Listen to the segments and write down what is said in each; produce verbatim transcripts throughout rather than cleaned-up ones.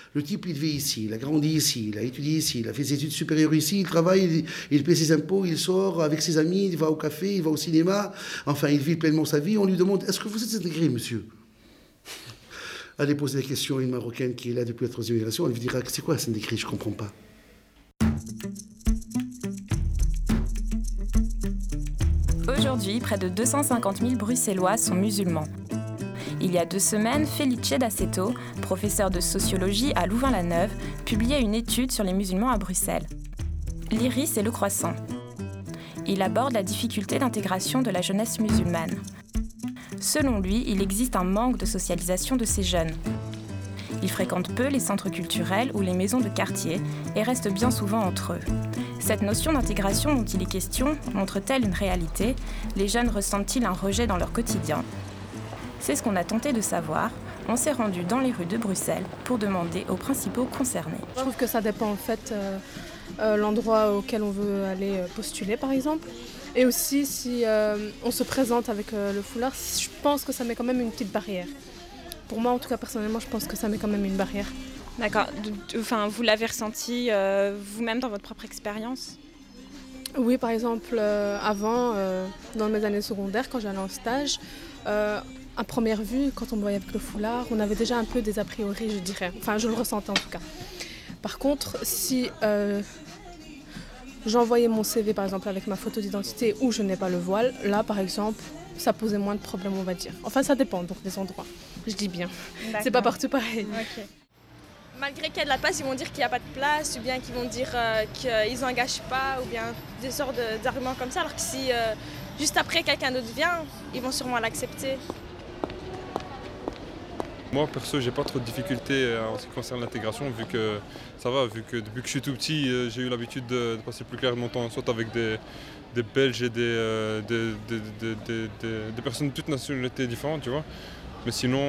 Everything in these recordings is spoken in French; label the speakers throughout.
Speaker 1: Le type, il vit ici, il a grandi ici, il a étudié ici, il a fait ses études supérieures ici, il travaille, il, il paie ses impôts, il sort avec ses amis, il va au café, il va au cinéma. Enfin, il vit pleinement sa vie. On lui demande, est-ce que vous êtes intégré, monsieur ? Allez poser la question à une Marocaine qui est là depuis la troisième génération, elle lui dira, c'est quoi s'intégrer ? Je ne comprends pas.
Speaker 2: Aujourd'hui, près de deux cent cinquante mille Bruxellois sont musulmans. Il y a deux semaines, Felice D'Aceto, professeur de sociologie à Louvain-la-Neuve, publiait une étude sur les musulmans à Bruxelles. L'iris et le croissant. Il aborde la difficulté d'intégration de la jeunesse musulmane. Selon lui, il existe un manque de socialisation de ces jeunes. Ils fréquentent peu les centres culturels ou les maisons de quartier et restent bien souvent entre eux. Cette notion d'intégration dont il est question montre-t-elle une réalité ? Les jeunes ressentent-ils un rejet dans leur quotidien ? C'est ce qu'on a tenté de savoir. On s'est rendu dans les rues de Bruxelles pour demander aux principaux concernés.
Speaker 3: Je trouve que ça dépend en fait euh, euh, l'endroit auquel on veut aller postuler par exemple. Et aussi si euh, on se présente avec euh, le foulard, je pense que ça met quand même une petite barrière. Pour moi en tout cas personnellement je pense que ça met quand même une barrière.
Speaker 2: D'accord, enfin, vous l'avez ressenti euh, vous-même dans votre propre expérience ?
Speaker 3: Oui, par exemple, euh, avant, euh, dans mes années secondaires, quand j'allais en stage, euh, à première vue, quand on me voyait avec le foulard, on avait déjà un peu des a priori, je dirais. Enfin, je le ressentais en tout cas. Par contre, si euh, j'envoyais mon C V, par exemple, avec ma photo d'identité où je n'ai pas le voile, là, par exemple, ça posait moins de problèmes, on va dire. Enfin, ça dépend donc des endroits, je dis bien. D'accord. C'est pas partout pareil.
Speaker 4: Okay. Malgré qu'il y a de la place, ils vont dire qu'il n'y a pas de place, ou bien qu'ils vont dire euh, qu'ils n'engagent pas, ou bien des sortes de, d'arguments comme ça, alors que si euh, juste après quelqu'un d'autre vient, ils vont sûrement l'accepter.
Speaker 5: Moi perso, j'ai pas trop de difficultés en ce qui concerne l'intégration, vu que ça va, vu que depuis que je suis tout petit, j'ai eu l'habitude de, de passer plus clair de mon temps, soit avec des, des Belges et des, euh, des, des, des, des, des, des personnes de toutes nationalités différentes, tu vois. Mais sinon,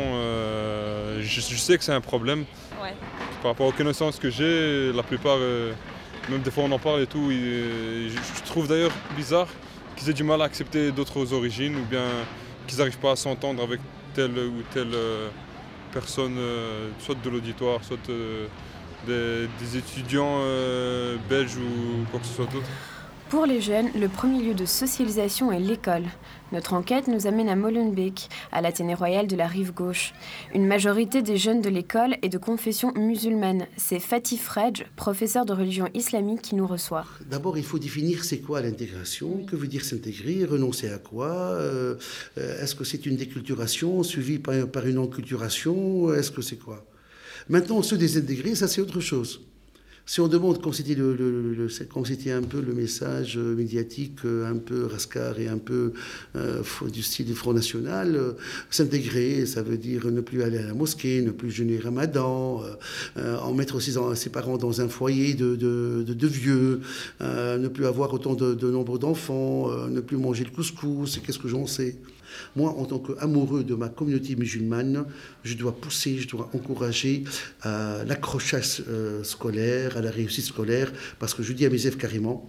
Speaker 5: euh, je, je sais que c'est un problème.
Speaker 4: Ouais.
Speaker 5: Par rapport aux connaissances que j'ai, la plupart, euh, même des fois on en parle et tout, et, je, je trouve d'ailleurs bizarre qu'ils aient du mal à accepter d'autres origines ou bien qu'ils n'arrivent pas à s'entendre avec telle ou telle euh, personne, euh, soit de l'auditoire, soit euh, des, des étudiants euh, belges ou quoi que ce soit d'autre.
Speaker 6: Pour les jeunes, le premier lieu de socialisation est l'école. Notre enquête nous amène à Molenbeek, à l'Athénée royal de la rive gauche. Une majorité des jeunes de l'école est de confession musulmane. C'est Fatih Fredj, professeur de religion islamique, qui nous reçoit.
Speaker 1: D'abord, il faut définir c'est quoi l'intégration, que veut dire s'intégrer, renoncer à quoi, euh, est-ce que c'est une déculturation suivie par, par une enculturation, est-ce que c'est quoi ? Maintenant, se désintégrer, ça c'est autre chose. Si on demande, comme c'était, le, le, le, comme c'était un peu le message médiatique, un peu rascar et un peu euh, du style du Front National, euh, s'intégrer, ça veut dire ne plus aller à la mosquée, ne plus jeûner Ramadan, euh, euh, en mettre ses, ses parents dans un foyer de, de, de, de vieux, euh, ne plus avoir autant de, de nombre d'enfants, euh, ne plus manger le couscous, et qu'est-ce que j'en sais ? Moi, en tant qu'amoureux de ma communauté musulmane, je dois pousser, je dois encourager euh, l'accrochage euh, scolaire, à la réussite scolaire, parce que je dis à mes élèves carrément,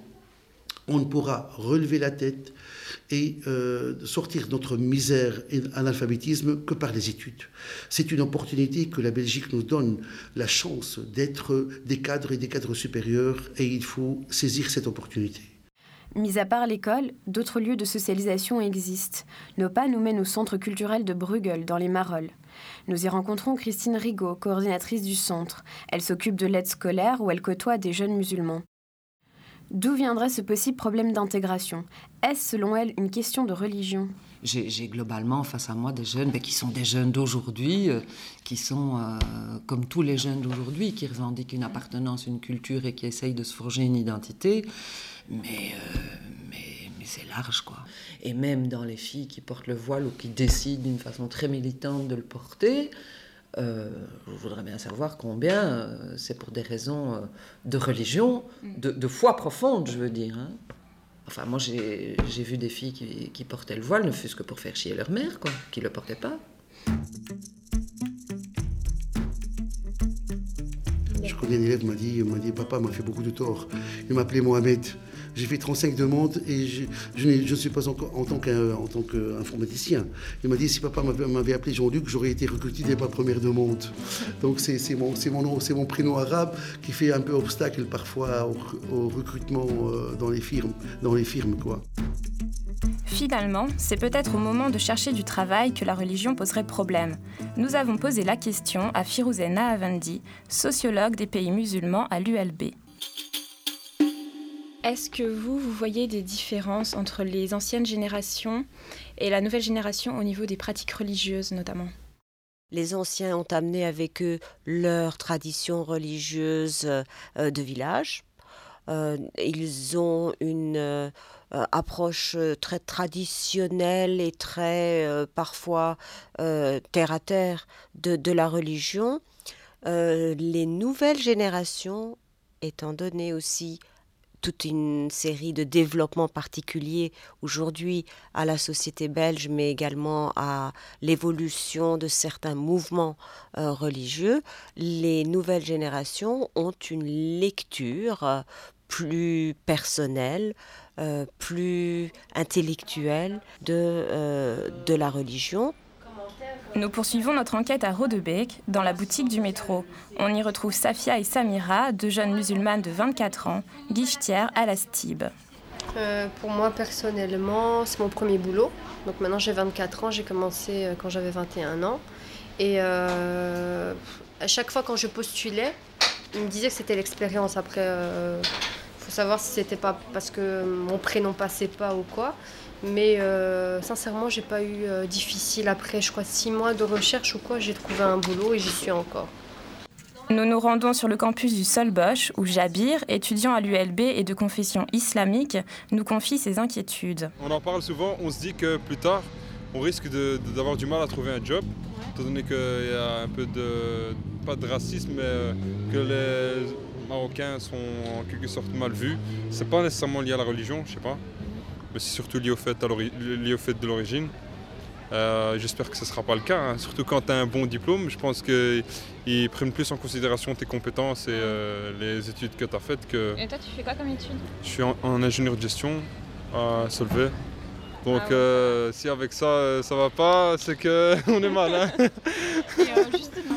Speaker 1: on ne pourra relever la tête et euh, sortir de notre misère et analphabétisme que par les études. C'est une opportunité que la Belgique nous donne, la chance d'être des cadres et des cadres supérieurs, et il faut saisir cette opportunité.
Speaker 6: Mis à part l'école, d'autres lieux de socialisation existent. Nos pas nous mènent au centre culturel de Bruegel, dans les Marolles. Nous y rencontrons Christine Rigaud, coordinatrice du centre. Elle s'occupe de l'aide scolaire où elle côtoie des jeunes musulmans. D'où viendrait ce possible problème d'intégration ? Est-ce, selon elle, une question de religion ?
Speaker 7: J'ai, j'ai globalement face à moi des jeunes ben, qui sont des jeunes d'aujourd'hui, euh, qui sont euh, comme tous les jeunes d'aujourd'hui, qui revendiquent une appartenance, une culture et qui essayent de se forger une identité. Mais, euh, mais, mais c'est large, quoi. Et même dans les filles qui portent le voile ou qui décident d'une façon très militante de le porter, euh, je voudrais bien savoir combien euh, c'est pour des raisons euh, de religion, de, de foi profonde, je veux dire. Hein. Enfin, moi, j'ai, j'ai vu des filles qui, qui portaient le voile, ne fût-ce que pour faire chier leur mère, quoi, qui ne le portaient pas.
Speaker 1: Je connais un élève qui m'a dit, m'a dit, papa m'a fait beaucoup de tort. Il m'appelait Mohamed. J'ai fait trente-cinq demandes et je, je, n'ai, je ne suis pas encore en tant, qu'un, en tant qu'informaticien. Il m'a dit si papa m'avait, m'avait appelé Jean-Luc, j'aurais été recruté dès ma première demande. Donc c'est, c'est, mon, c'est, mon nom, c'est mon prénom arabe qui fait un peu obstacle parfois au, au recrutement euh, dans les firmes, dans les firmes quoi.
Speaker 2: Finalement, c'est peut-être au moment de chercher du travail que la religion poserait problème. Nous avons posé la question à Firouzeh Nahavandi, sociologue des pays musulmans à l'U L B. Est-ce que vous, vous voyez des différences entre les anciennes générations et la nouvelle génération au niveau des pratiques religieuses notamment ?
Speaker 8: Les anciens ont amené avec eux leurs traditions religieuses euh, de village. Euh, ils ont une euh, approche très traditionnelle et très euh, parfois euh, terre à terre de, de la religion. Euh, les nouvelles générations, étant donné aussi toute une série de développements particuliers aujourd'hui à la société belge, mais également à l'évolution de certains mouvements euh, religieux, les nouvelles générations ont une lecture euh, plus personnelle, euh, plus intellectuelle de, euh, de la religion.
Speaker 2: Nous poursuivons notre enquête à Rodebeek, dans la boutique du métro. On y retrouve Safia et Samira, deux jeunes musulmanes de vingt-quatre ans, guichetières à la Stib.
Speaker 9: Euh, pour moi, personnellement, c'est mon premier boulot. Donc maintenant, j'ai vingt-quatre ans, j'ai commencé quand j'avais vingt et un ans. Et euh, à chaque fois, quand je postulais, ils me disaient que c'était l'expérience. Après, il euh, faut savoir si c'était pas parce que mon prénom passait pas ou quoi. Mais euh, sincèrement, j'ai pas eu euh, difficile. Après, je crois, six mois de recherche ou quoi, j'ai trouvé un boulot et j'y suis encore.
Speaker 2: Nous nous rendons sur le campus du Solbosch, où Jabir, étudiant à l'U L B et de confession islamique, nous confie ses inquiétudes.
Speaker 5: On en parle souvent, on se dit que plus tard, on risque de, de, d'avoir du mal à trouver un job, étant donné qu'il y a un peu de, pas de racisme, mais euh, que les Marocains sont en quelque sorte mal vus. C'est pas nécessairement lié à la religion, je sais pas. Mais c'est surtout lié au fait, à lié au fait de l'origine. Euh, j'espère que ce ne sera pas le cas, hein. Surtout quand tu as un bon diplôme. Je pense qu'ils prennent plus en considération tes compétences et euh, les études que tu as faites. Que...
Speaker 2: Et toi, tu fais quoi comme études ?
Speaker 5: Je suis en, en ingénieur de gestion à Solvay. Donc ah ouais. euh, si avec ça, ça va pas, c'est qu'on est mal. Hein.
Speaker 2: Et euh, justement...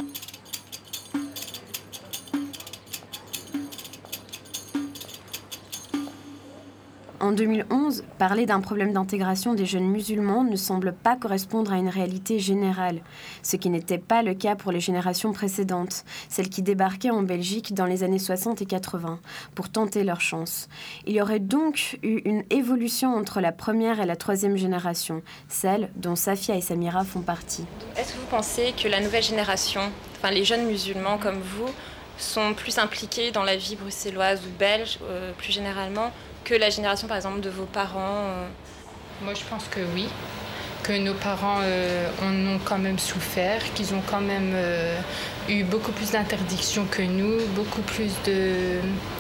Speaker 6: En deux mille onze, parler d'un problème d'intégration des jeunes musulmans ne semble pas correspondre à une réalité générale, ce qui n'était pas le cas pour les générations précédentes, celles qui débarquaient en Belgique dans les années soixante et quatre-vingts, pour tenter leur chance. Il y aurait donc eu une évolution entre la première et la troisième génération, celle dont Safia et Samira font partie.
Speaker 2: Est-ce que vous pensez que la nouvelle génération, enfin les jeunes musulmans comme vous, sont plus impliqués dans la vie bruxelloise ou belge, euh, plus généralement, que la génération, par exemple, de vos parents euh...
Speaker 10: Moi, je pense que oui. Que nos parents euh, en ont quand même souffert, qu'ils ont quand même euh, eu beaucoup plus d'interdictions que nous, beaucoup plus de,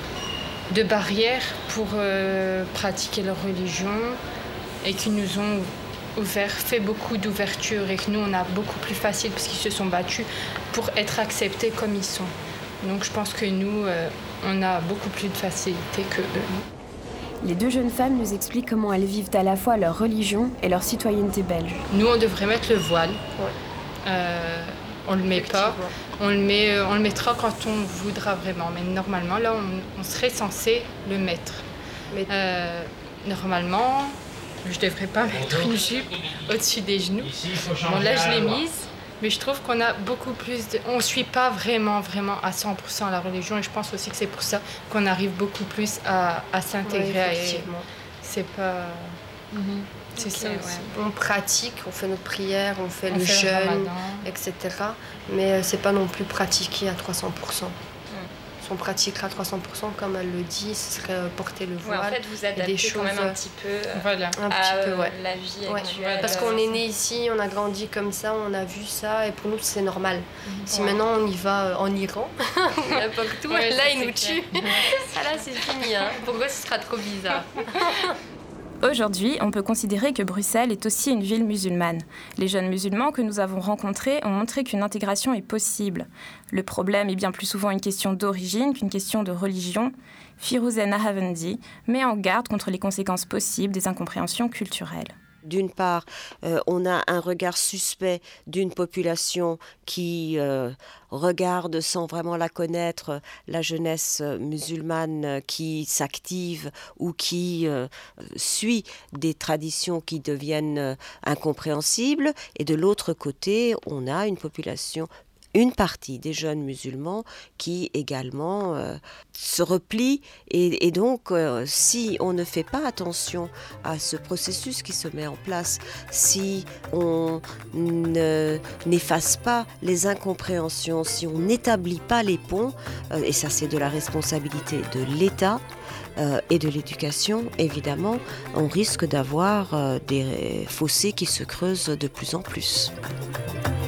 Speaker 10: de barrières pour euh, pratiquer leur religion et qu'ils nous ont ouvert, fait beaucoup d'ouverture et que nous, on a beaucoup plus facile parce qu'ils se sont battus pour être acceptés comme ils sont. Donc, je pense que nous, euh, on a beaucoup plus de facilité que eux.
Speaker 6: Les deux jeunes femmes nous expliquent comment elles vivent à la fois leur religion et leur citoyenneté belge.
Speaker 10: Nous, on devrait mettre le voile. Ouais. Euh, on le met pas. On le met, on le mettra quand on voudra vraiment. Mais normalement, là, on, on serait censé le mettre. Mais... Euh, normalement, je devrais pas mettre une jupe au-dessus des genoux. Bon, là, je l'ai mise. Mais je trouve qu'on a beaucoup plus de... On ne suit pas vraiment, vraiment à cent pour cent la religion. Et je pense aussi que c'est pour ça qu'on arrive beaucoup plus à, à s'intégrer.
Speaker 9: Oui, effectivement.
Speaker 10: C'est pas...
Speaker 9: Mm-hmm.
Speaker 10: C'est
Speaker 9: okay,
Speaker 10: ça aussi.
Speaker 9: Ouais. On pratique, on fait nos prières, on fait on le fait jeûne, le et cetera. Mais c'est pas non plus pratiqué à trois cents pour cent. Si on pratiquera à trois cents pour cent, comme elle le dit, ce serait porter le voile.
Speaker 2: Ouais, en fait, vous adaptez des choses, quand même un petit peu
Speaker 10: voilà.
Speaker 2: un
Speaker 9: à
Speaker 2: petit
Speaker 9: peu, ouais.
Speaker 2: la vie
Speaker 9: ouais.
Speaker 2: actuelle.
Speaker 9: Parce qu'on est né ici, on a grandi comme ça, on a vu ça, et pour nous, c'est normal. Mm-hmm. Si ouais. maintenant on y va en Iran, n'importe où, ouais, là, ils nous tuent. Ah là, c'est fini. Hein. Pour eux, ce sera trop bizarre.
Speaker 2: Aujourd'hui, on peut considérer que Bruxelles est aussi une ville musulmane. Les jeunes musulmans que nous avons rencontrés ont montré qu'une intégration est possible. Le problème est bien plus souvent une question d'origine qu'une question de religion. Firouzeh Nahavendi met en garde contre les conséquences possibles des incompréhensions culturelles.
Speaker 8: D'une part, euh, on a un regard suspect d'une population qui euh, regarde sans vraiment la connaître la jeunesse musulmane qui s'active ou qui euh, suit des traditions qui deviennent euh, incompréhensibles. Et de l'autre côté, on a une population, une partie des jeunes musulmans qui également euh, se replient et, et donc euh, si on ne fait pas attention à ce processus qui se met en place, si on ne, n'efface pas les incompréhensions, si on n'établit pas les ponts, euh, et ça c'est de la responsabilité de l'État euh, et de l'éducation, évidemment, on risque d'avoir euh, des fossés qui se creusent de plus en plus.